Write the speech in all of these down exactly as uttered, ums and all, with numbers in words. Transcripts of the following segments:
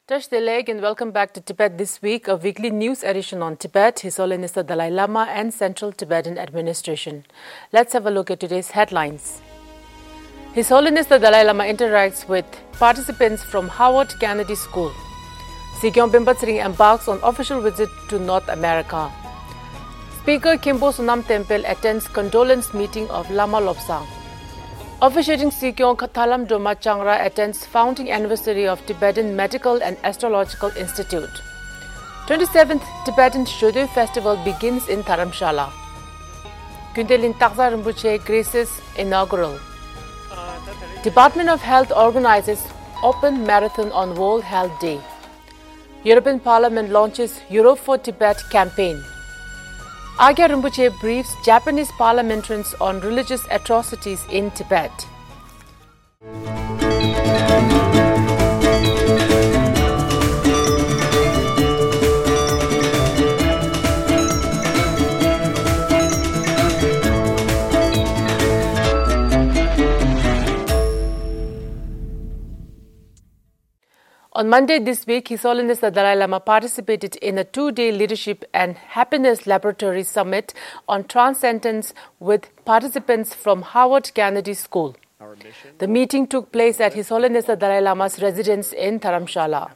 Touch the leg and welcome back to Tibet This Week, a weekly news edition on Tibet, His Holiness the Dalai Lama and Central Tibetan Administration. Let's have a look at today's headlines. His Holiness the Dalai Lama interacts with participants from Howard Kennedy School. Sikyong Bimpa Tsering embarks on official visit to North America. Speaker Khimpo Sonam Temple attends condolence meeting of Lama Lobsang. Officiating Sikyong Thalam Doma Changra attends founding anniversary of Tibetan Medical and Astrological Institute. twenty-seventh Tibetan Shodeu Festival begins in Dharamshala. Kundelin Taksa Rinpoche graces inaugural. Department of Health organizes Open Marathon on World Health Day. European Parliament launches Europe for Tibet campaign. Agya Rinpoche briefs Japanese parliamentarians on religious atrocities in Tibet. On Monday this week, His Holiness the Dalai Lama participated in a two-day Leadership and Happiness Laboratory Summit on Transcendence with participants from Howard Kennedy School. The meeting took place at His Holiness the Dalai Lama's residence in Dharamshala.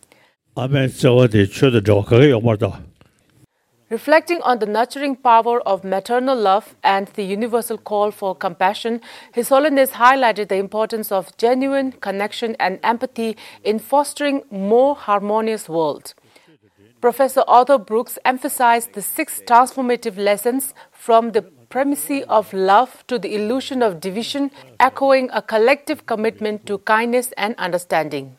Reflecting on the nurturing power of maternal love and the universal call for compassion, His Holiness highlighted the importance of genuine connection and empathy in fostering a more harmonious world. Professor Arthur Brooks emphasized the six transformative lessons from the primacy of love to the illusion of division, echoing a collective commitment to kindness and understanding.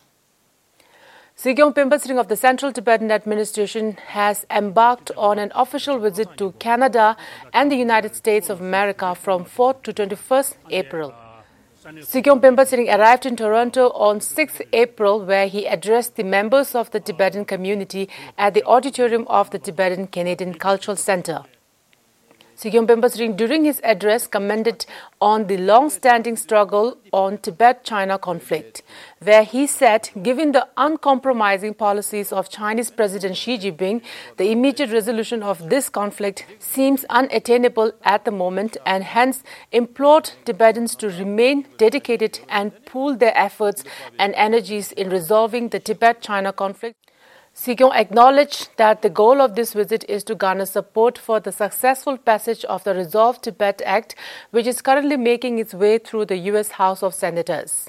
Sikyong Bimpa Tsering of the Central Tibetan Administration has embarked on an official visit to Canada and the United States of America from fourth to twenty-first April. Sikyong Bimpa Tsering arrived in Toronto on sixth April, where he addressed the members of the Tibetan community at the auditorium of the Tibetan Canadian Cultural Centre. Sikyong Bimpa Tsering, during his address, commented on the long-standing struggle on Tibet-China conflict, where he said, given the uncompromising policies of Chinese President Xi Jinping, the immediate resolution of this conflict seems unattainable at the moment, and hence implored Tibetans to remain dedicated and pool their efforts and energies in resolving the Tibet-China conflict. Sikyong acknowledged that the goal of this visit is to garner support for the successful passage of the Resolve Tibet Act, which is currently making its way through the U S House of Senators.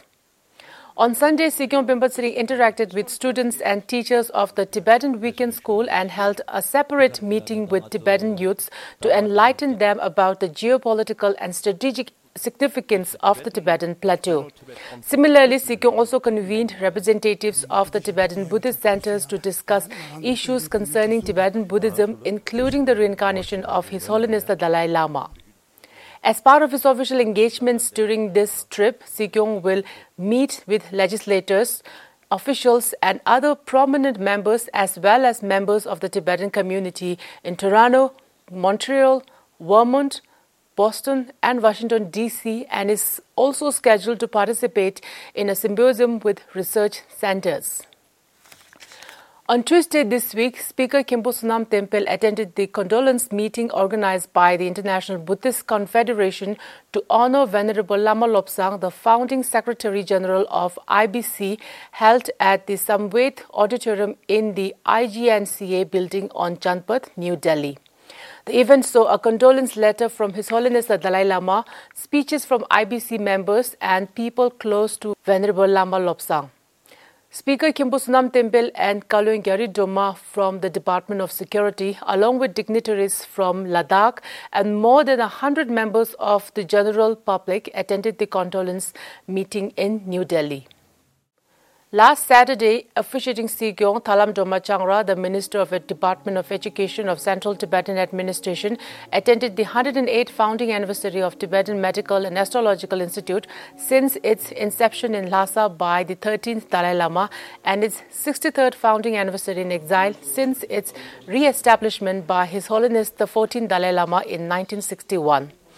On Sunday, Sikyong Bimpa Tsering interacted with students and teachers of the Tibetan Weekend School and held a separate meeting with Tibetan youths to enlighten them about the geopolitical and strategic significance of the Tibetan plateau. Similarly, Sikyong also convened representatives of the Tibetan Buddhist centers to discuss issues concerning Tibetan Buddhism, including the reincarnation of His Holiness the Dalai Lama. As part of his official engagements during this trip, Sikyong will meet with legislators, officials and other prominent members as well as members of the Tibetan community in Toronto, Montreal, Vermont, Boston and Washington, D C, and is also scheduled to participate in a symposium with research centers. On Tuesday this week, Speaker Khimpo Sonam Temple attended the condolence meeting organized by the International Buddhist Confederation to honor Venerable Lama Lobsang, the founding Secretary General of I B C, held at the Samved Auditorium in the I G N C A building on Janpath, New Delhi. The event saw a condolence letter from His Holiness the Dalai Lama, speeches from I B C members and people close to Venerable Lama Lobsang. Speaker Khimpo Sonam Temple and Kaloeng Gyari Doma from the Department of Security, along with dignitaries from Ladakh and more than one hundred members of the general public, attended the condolence meeting in New Delhi. Last Saturday, officiating Sikyong Thalam Doma Changra, the Minister of the Department of Education of Central Tibetan Administration, attended the one hundred eighth founding anniversary of Tibetan Medical and Astrological Institute since its inception in Lhasa by the thirteenth Dalai Lama and its sixty-third founding anniversary in exile since its re-establishment by His Holiness the fourteenth Dalai Lama in nineteen sixty-one.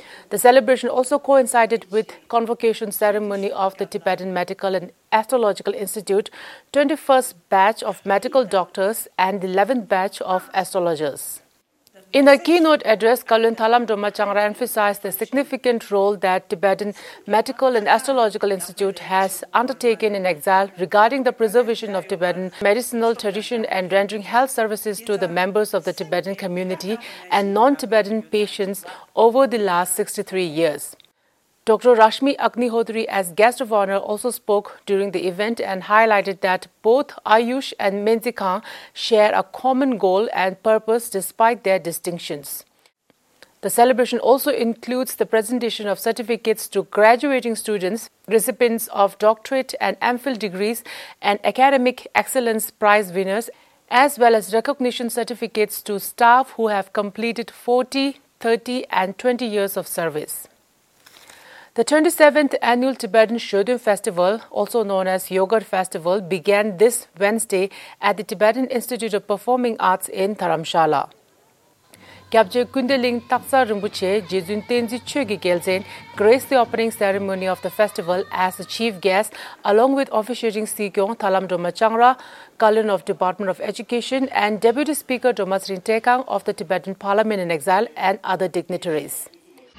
The celebration also coincided with convocation ceremony of the Tibetan Medical and Astrological Institute, twenty-first batch of medical doctors and eleventh batch of astrologers. In her keynote address, Kalun Thalam Doma Changra emphasized the significant role that Tibetan Medical and Astrological Institute has undertaken in exile regarding the preservation of Tibetan medicinal tradition and rendering health services to the members of the Tibetan community and non-Tibetan patients over the last sixty-three years. Doctor Rashmi Agnihotri, as guest of honor, also spoke during the event and highlighted that both Ayush and Menzi Khan share a common goal and purpose despite their distinctions. The celebration also includes the presentation of certificates to graduating students, recipients of doctorate and MPhil degrees, and academic excellence prize winners, as well as recognition certificates to staff who have completed forty, thirty, and twenty years of service. The twenty-seventh Annual Tibetan Shodun Festival, also known as Yogurt Festival, began this Wednesday at the Tibetan Institute of Performing Arts in Dharamshala. Gyabje Kundeling Taksa Rinpoche Jejun Tenzi Chogi Gelzen graced the opening ceremony of the festival as the chief guest, along with officiating Sikyong Thalam Doma Changra, Kalun of Department of Education, and Deputy Speaker Domasrin Tekang of the Tibetan Parliament in Exile, and other dignitaries.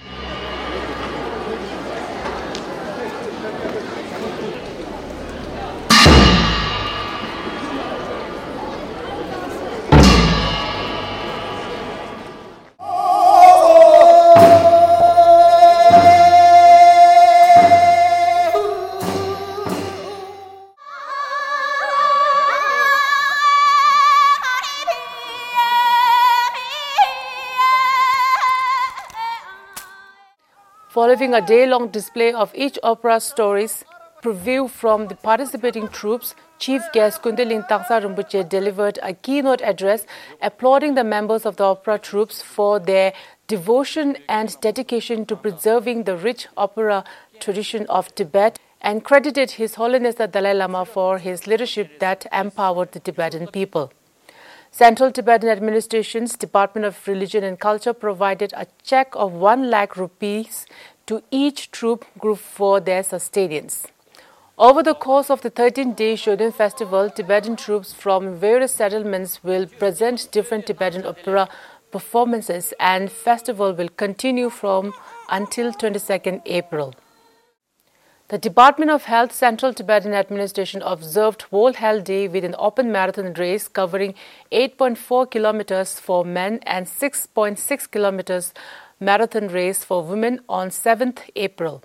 Following a day-long display of each opera's stories, preview from the participating troops, Chief Guest Kundeling Taksa Rinpoche delivered a keynote address applauding the members of the opera troops for their devotion and dedication to preserving the rich opera tradition of Tibet, and credited His Holiness the Dalai Lama for his leadership that empowered the Tibetan people. Central Tibetan Administration's Department of Religion and Culture provided a check of one lakh rupees to each troop group for their sustenance. Over the course of the thirteen-day Shodun Festival, Tibetan troops from various settlements will present different Tibetan opera performances, and festival will continue from until twenty-second April. The Department of Health Central Tibetan Administration observed World Health Day with an open marathon race covering eight point four kilometers for men and six point six kilometers marathon race for women on seventh April.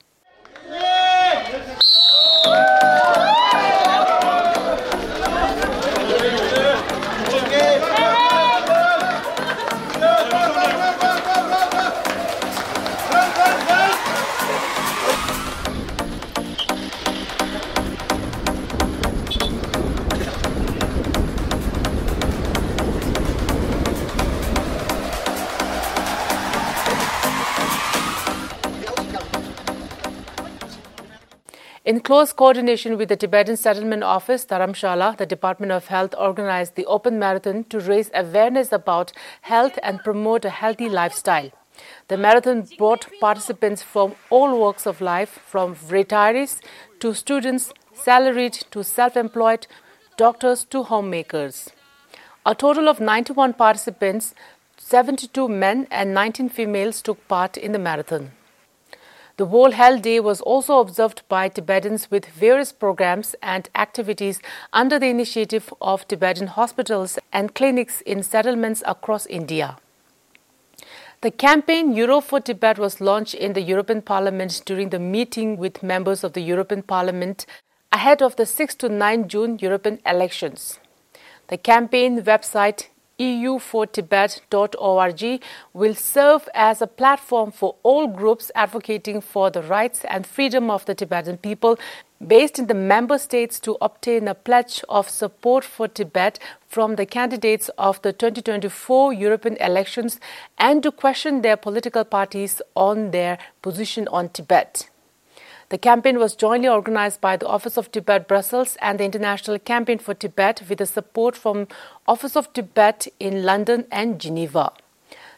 In close coordination with the Tibetan Settlement Office, Dharamshala, the Department of Health organized the Open Marathon to raise awareness about health and promote a healthy lifestyle. The marathon brought participants from all walks of life, from retirees to students, salaried to self-employed, doctors to homemakers. A total of ninety-one participants, seventy-two men and nineteen females took part in the marathon. The World Health Day was also observed by Tibetans with various programs and activities under the initiative of Tibetan hospitals and clinics in settlements across India. The campaign Europe for Tibet was launched in the European Parliament during the meeting with members of the European Parliament ahead of the sixth to ninth June European elections. The campaign website E U for Tibet dot org will serve as a platform for all groups advocating for the rights and freedom of the Tibetan people based in the member states to obtain a pledge of support for Tibet from the candidates of the twenty twenty-four European elections and to question their political parties on their position on Tibet. The campaign was jointly organized by the Office of Tibet Brussels and the International Campaign for Tibet with the support from Office of Tibet in London and Geneva.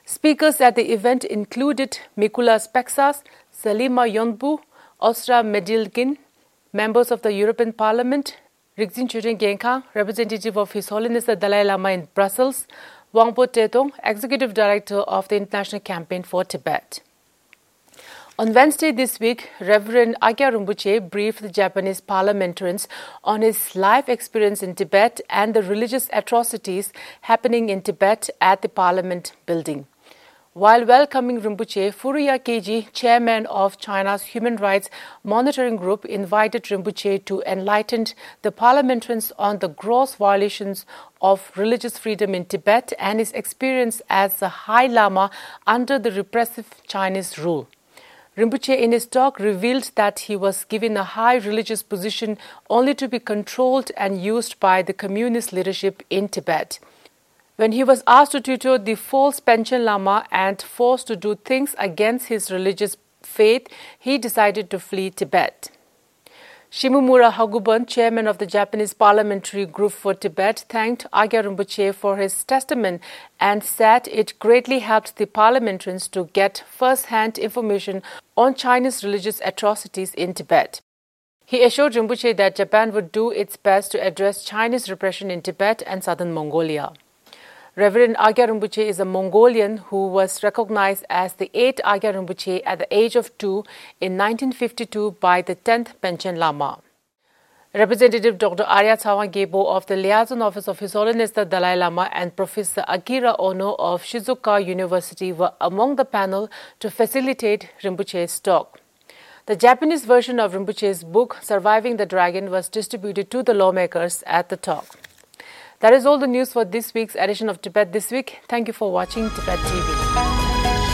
Speakers at the event included Mikolas Pexas, Salima Yonbu, Osra Medilgin, members of the European Parliament, Rigzin Churin Genkang, representative of His Holiness the Dalai Lama in Brussels, Wangpo Tetong, Executive Director of the International Campaign for Tibet. On Wednesday this week, Reverend Agya Rinpoche briefed the Japanese parliamentarians on his life experience in Tibet and the religious atrocities happening in Tibet at the Parliament building. While welcoming Rinpoche, Furuya Keiji, chairman of China's Human Rights Monitoring Group, invited Rinpoche to enlighten the parliamentarians on the gross violations of religious freedom in Tibet and his experience as a High Lama under the repressive Chinese rule. Rinpoche in his talk revealed that he was given a high religious position only to be controlled and used by the communist leadership in Tibet. When he was asked to tutor the false Panchen Lama and forced to do things against his religious faith, he decided to flee Tibet. Shimomura Haguban, chairman of the Japanese Parliamentary Group for Tibet, thanked Agya Rinpoche for his testament and said it greatly helped the parliamentarians to get first-hand information on Chinese religious atrocities in Tibet. He assured Rinpoche that Japan would do its best to address Chinese repression in Tibet and southern Mongolia. Reverend Agya Rinpoche is a Mongolian who was recognized as the eighth Agya Rinpoche at the age of two in nineteen fifty-two by the tenth Panchen Lama. Representative Doctor Arya Tsawang Gebo of the Liaison Office of His Holiness the Dalai Lama and Professor Akira Ono of Shizuoka University were among the panel to facilitate Rinpoche's talk. The Japanese version of Rinpoche's book, Surviving the Dragon, was distributed to the lawmakers at the talk. That is all the news for this week's edition of Tibet This Week. Thank you for watching Tibet T V.